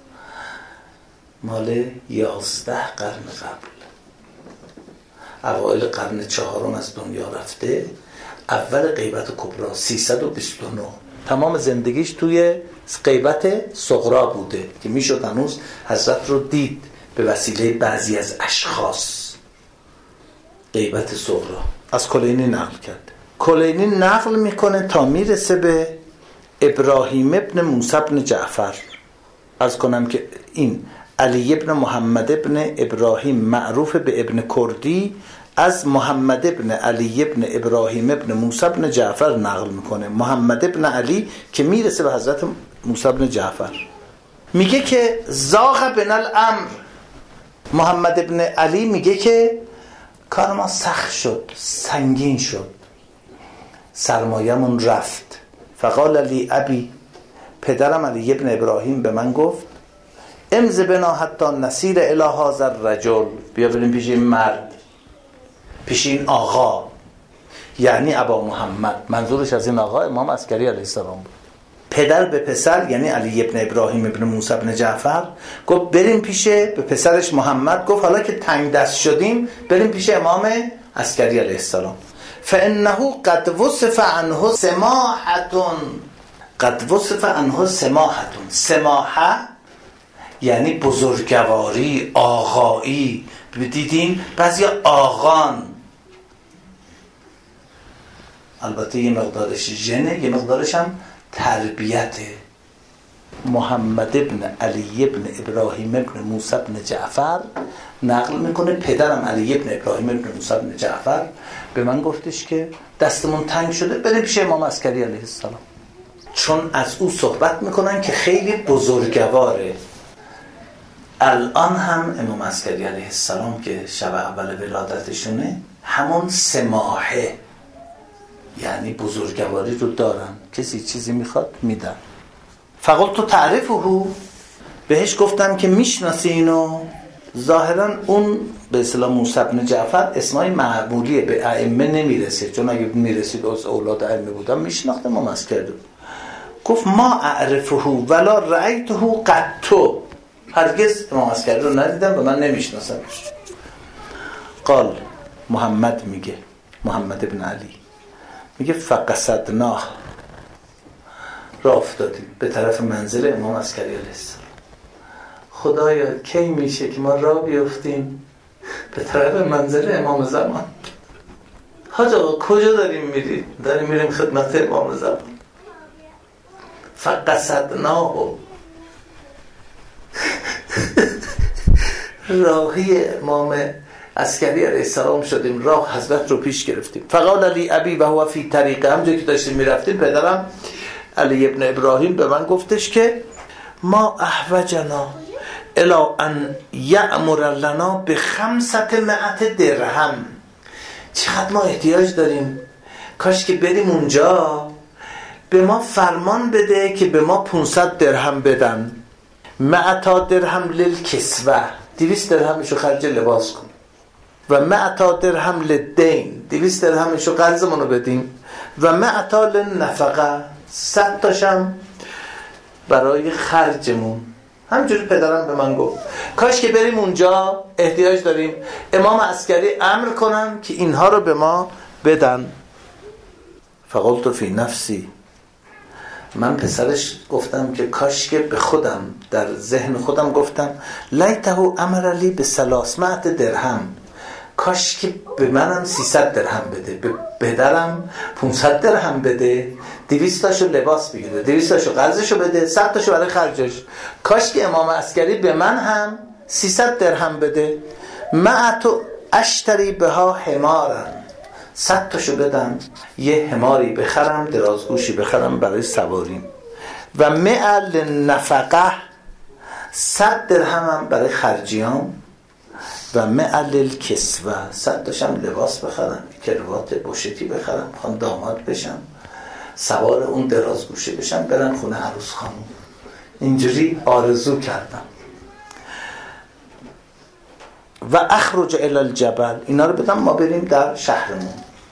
مال یازده قرن قبل، اوایل قرن چهارم از دنیا رفته، اول غیبت کبرا سیصد و بیست و نه، تمام زندگیش توی غیبت صغرا بوده که میشد هنوز حضرت رو دید به وسیله بعضی از اشخاص. غیبت صغرا از کلینی نقل کرده. کلینی نقل میکنه تا میرسه به ابراهیم ابن موسی ابن جعفر. از کنم که این علی ابن محمد ابن ابراهیم معروف به ابن کردی از محمد ابن علی ابن ابراهیم ابن موسی ابن جعفر نقل میکنه. محمد ابن علی که میرسه به حضرت موسی ابن جعفر، میگه که زاغ بنا الامر. محمد ابن علی میگه که کار ما سخت شد، سنگین شد، سرمایه‌مون رفت. فقال لی ابی، پدرم علی ابن ابراهیم به من گفت امض بنا حتی نسیر الی هذا الرجل، بیا بریم پیش این مرد، پیش این آقا، یعنی ابا محمد. منظورش از این آقا امام عسکری علیه السلام بود. پدر به پسر یعنی علی ابن ابراهیم ابن موسی ابن جعفر گفت بریم پیش، به پسرش محمد گفت حالا که تنگ دست شدیم بریم پیش امام عسکری علیه السلام. فانه قد وصف عنه سماحه، قد وصف عنه سماحه. سماحه یعنی بزرگواری، آقایی. دیدین بعضی آقان، البته یه مقدارش ژنه، یه مقدارش هم تربیته. محمد ابن علی ابن ابراهیم ابن موسی ابن جعفر نقل میکنه پدرم علی ابن ابراهیم ابن موسی ابن جعفر به من گفتش که دستمون تنگ شده بریم پیش امام عسکری علیه السلام. چون از او صحبت میکنن که خیلی بزرگواره. الان هم امام عسکری علیه السلام که شب اول ولادتشونه همون سماحه یعنی بزرگواری رو دارن، کسی چیزی میخواد میدن. فقط تو تعریف او، بهش گفتم که میشناسی اینو. ظاهرا اون به اصطلاح موسی بن جعفر اسمای معمولیه، به ائمه نمیرسه، چون اگه میرسید از اولاد ائمه بودن میشناخته ما مسکر. گفت ما اعرفه ولا رأیته قط، هرگز امام عسکری رو ندیدم و من نمیشناسم. قال محمد میگه، محمد ابن علی میگه فقصدناه، راه افتادیم به طرف منزل امام عسکری علیه السلام. خدایا کی میشه که ما راه بیفتیم به طرف منزل امام زمان؟ حاج آقا کجا داریم میریم؟ داریم میریم خدمت امام زمان. فقصدناه، راهی امام عسکری علیه السلام شدیم، راه حضرت رو پیش گرفتیم. فقال علی ابی و هو فی طریقه، همجایی که داشتیم میرفتیم پدرم علی ابن ابراهیم به من گفتش که ما احوجنا الی ان یأمر لنا به خمسة مئت درهم، چقدر ما احتیاج داریم، کاش که بریم اونجا به ما فرمان بده که به ما پانصد درهم بدن. معتا درهم للکسوه، دویست درهمشو خرج لباس کن، و معتا درهم للدین، دویست درهمشو قرضمونو بدیم، و معتا للنفقه، صد تاشم برای خرجمون. همینجوری پدرم به من گفت کاش که بریم اونجا، احتیاج داریم، امام عسکری امر کنن که اینها رو به ما بدن. فقلت فی نفسی من پسرش گفتم که کاش که به خودم در ذهن خودم گفتم لیته امر لی به ثلاثمائة درهم، کاش که به منم سیصد درهم بده، به پدرم پانصد درهم بده، دویست تاشو لباس بگیره، دویست تاشو قرضشو بده، صد تاشو برای خرجش. کاش که امام عسکری به من هم سیصد درهم بده. معتو اشتری بها حمارن، صد تاشو بدم یه حماری بخرم، درازگوشی بخرم برای سواریم. و معل نفقه، صد درهمم برای خرجیام. و معل کسوه، صد تاشم لباس بخرم، کروات بوشتی بخرم، خوان داماد بشم، سوار اون درازگوشه بشم، برن خونه عروس خانم. اینجوری آرزو کردم. و اخرج الی الجبل، اینا رو بدم ما بریم در شهرمون.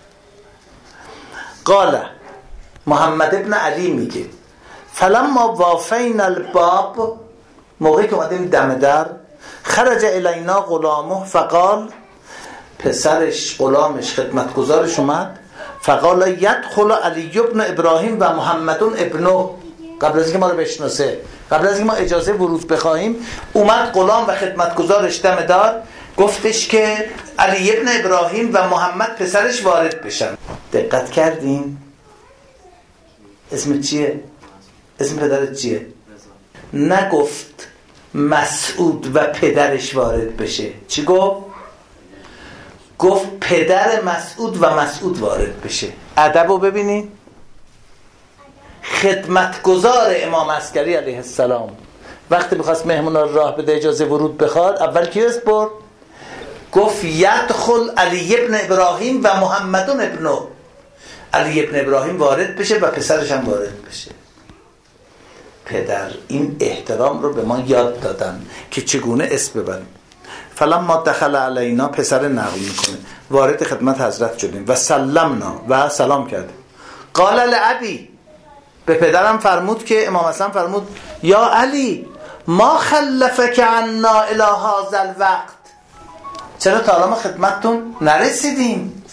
قال محمد ابن علی میگه فلما وافینا الباب، موقعی که اومدیم دم در، خرج الینا غلامه فقال، پسرش غلامش خدمتگزارش اومد، فقال یدخل علی ابن ابراهیم و محمد ابنه، قبل از اینکه ما رو بشناسه، قبل از اینکه ما اجازه ورود بخواهیم، اومد غلام و خدمتگزارش دم در، گفتش که علی ابن ابراهیم و محمد پسرش وارد بشن. دقت کردین؟ اسم چیه؟ اسم پدرت چیه؟ نگفت مسعود و پدرش وارد بشه. چی گفت؟ گفت پدر مسعود و مسعود وارد بشه. ادب رو ببینید. خدمتگزار امام عسکری علیه السلام وقتی میخواست مهمونا راه بده، اجازه ورود بخواد، اول کی اسپرد؟ گفت یدخل علی ابن ابراهیم و محمد ابنه، علی ابن ابراهیم وارد بشه و پسرش هم وارد بشه. پدر این احترام رو به ما یاد دادن که چگونه اسم ببریم. فلما دخل علینا، پسر نقل میکنه، وارد خدمت حضرت شدیم و سلمنا، و سلام کردیم. قال لعبی، به پدرم فرمود که امام حسن فرمود یا علی ما خلفک عنا الی هذا الوقت، چرا تا حالا ما خدمتتون نرسیدیم؟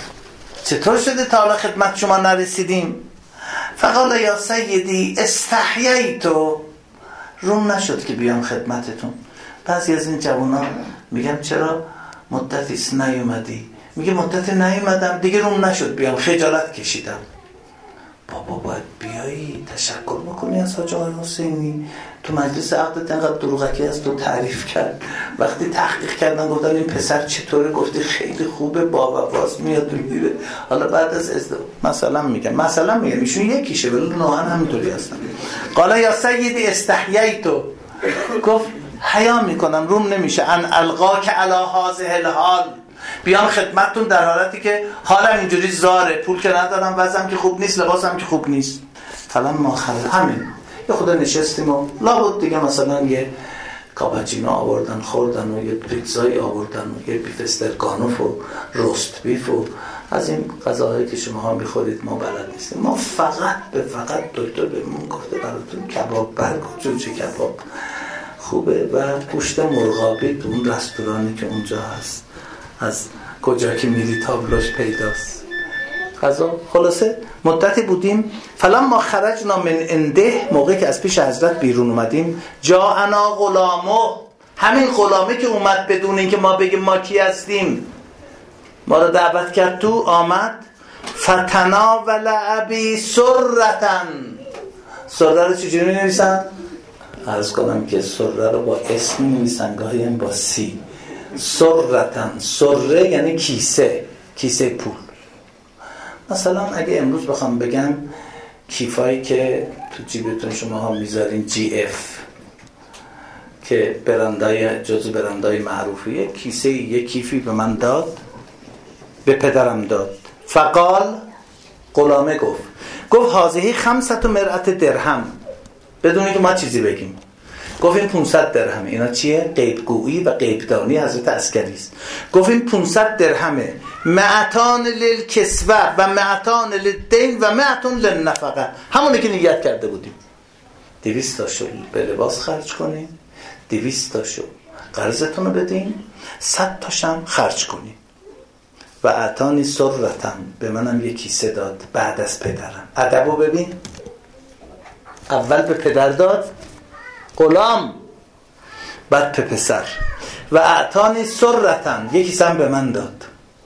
چطور شده تا حالا خدمت شما نرسیدیم؟ فقال یا سیدی استحییتو، روم نشد که بیام خدمتتون. بعضی از این جوانا میگم چرا مدتیست نیومدی؟ میگه مدتی نیومدم دیگه، روم نشد بیام، خجالت کشیدم. بابا باید بیایی تشکر بکنی از حاج آقای حسینی. تو مجلس عقدت انقدر دروغکی از تو تعریف کرد، وقتی تحقیق کردن گفتن این پسر چطوره، گفتی خیلی خوبه، با وفاست، میاد میره. حالا بعد از ازدواج مثلا میگم مثلا میگم ایشون یکیشه، ولی نوعا همینطوری هستن. قال یا سیدی استحییتو، گفت حیا میکنم، روم نمیشه ان القاک علی هذه الحال، بیام خدمتتون در حالتی که حالم اینجوری زاره، پول که ندارم، وضعم که خوب نیست، لباسم که خوب نیست. فلان ما خرج همین یه خدا نشستیم و لابد دیگه مثلا یه کاپاچینو آوردن خوردن و یه پیتزایی آوردن و یه بیف استرگانوف و روست بیف و از این غذاهایی که شما ها میخورید ما بلد نیستیم. ما فقط به فقط دکتر بهمون گفته براتون کباب برگ و جوجه کباب خوبه و گوشت مرغابی تو اون رستورانی که اونجا هست، از کجا که میری تابلوش پیداست. غذا خلاصه مدتی بودیم. فلما خرجنا من عنده، موقعی که از پیش حضرت بیرون اومدیم، جاءنا غلامو، همین غلامه که اومد بدون اینکه ما بگیم ما کی هستیم، ما رو دعوت کرد تو، آمد. فتناول ابی سرتن، سره رو چجوری می‌نویسن؟ عرض کنم که سره رو با اسم می‌نویسن، گاهی هم با سی. سرتن، سره یعنی کیسه، کیسه پول. مثلا اگه امروز بخوام بگم کیفایی که تو جیبتون شما ها میذارین، جی اف، که برندای جزو برندای معروفیه، کیسه یه کیفی به من داد، به پدرم داد. فقال، غلامه گفت گفت هذه خمسة مرأة درهم، بدون اینکه ما چیزی بگیم. گفت این پانصد درهمه. اینا چیه؟ غیبگویی و غیبدانی حضرت عسکری است. گفت این پانصد درهمه، معتان للکسوه و معتان للدین و معتان للنفقه، همونی که نیت کرده بودیم. دویست تاشو به لباس خرج کنیم، دویست تاشو قرضتون رو بدین، صد تاشم خرج کنیم. و اعطانی سرتن، به منم یک کیسه داد بعد از پدرم. ادبو ببین، اول به پدر داد غلام، بعد به پسر. و اعطانی سرتن، یکی سم به من داد.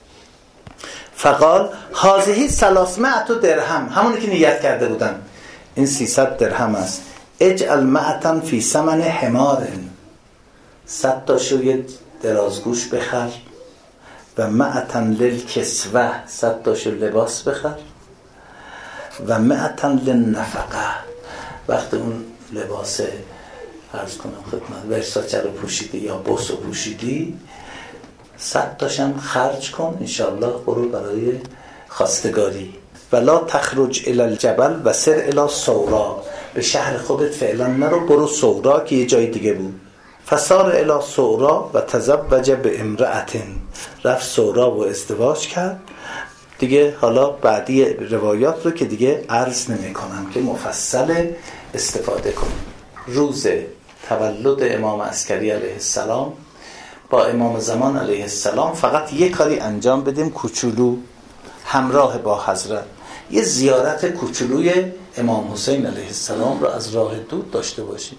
فقال هذه ثلاثمائة درهم، همونی که نیت کرده بودن، این سیصد درهم است. اجعل مئة فی ثمن حمار، صد تاشو یه درازگوش بخر. و مئة للکسوه، صد تاشو لباس بخر. و مئة للنفقه، وقت اون لباس عرض کنم خدمت ورساچه رو پوشیدی یا بوس رو پوشیدی، صد تاشم خرج کن انشالله، برو برای خواستگاری. ولا تخرج الی الجبل و سر الی صورا، به شهر خودت فعلا نرو، برو صورا که یه جای دیگه بود. فسار الی صورا و تزوج به امرأة، رفت صورا و ازدواج کرد. دیگه حالا بعدی روایات رو که دیگه عرض نمی کنم که مفصل استفاده کنیم. روز تولد امام عسکری علیه السلام با امام زمان علیه السلام فقط یک کاری انجام بدیم کوچولو، همراه با حضرت یه زیارت کوچولوی امام حسین علیه السلام رو از راه دور داشته باشیم.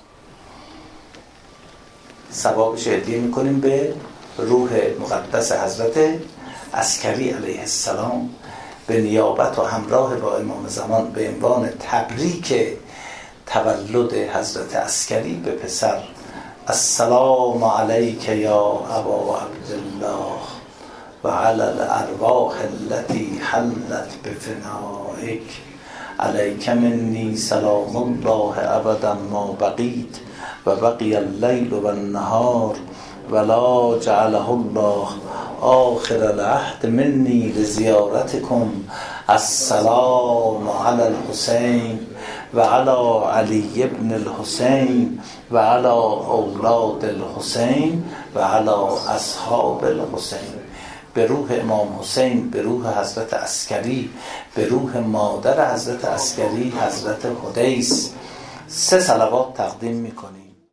ثوابش هدیه میکنیم به روح مقدس حضرت عسکری علیه السلام به نیابت و همراه با امام زمان به عنوان تبریک تولد حضرت عسکری به پسر. السلام علیک یا ابا عبدالله و علی الارواح التي حلت بفنائک، علیک منی سلام الله ابدا ما بقیت و بقی اللیل و النهار ولا جعله الله آخر العهد منی لزیارتکم. السلام علی الحسین و علی علی ابن الحسین و علی اولاد الحسین و علی اصحاب الحسین. به روح امام حسین، به روح حضرت عسکری، به روح مادر حضرت عسکری حضرت حدیث سه صلوات تقدیم میکنیم.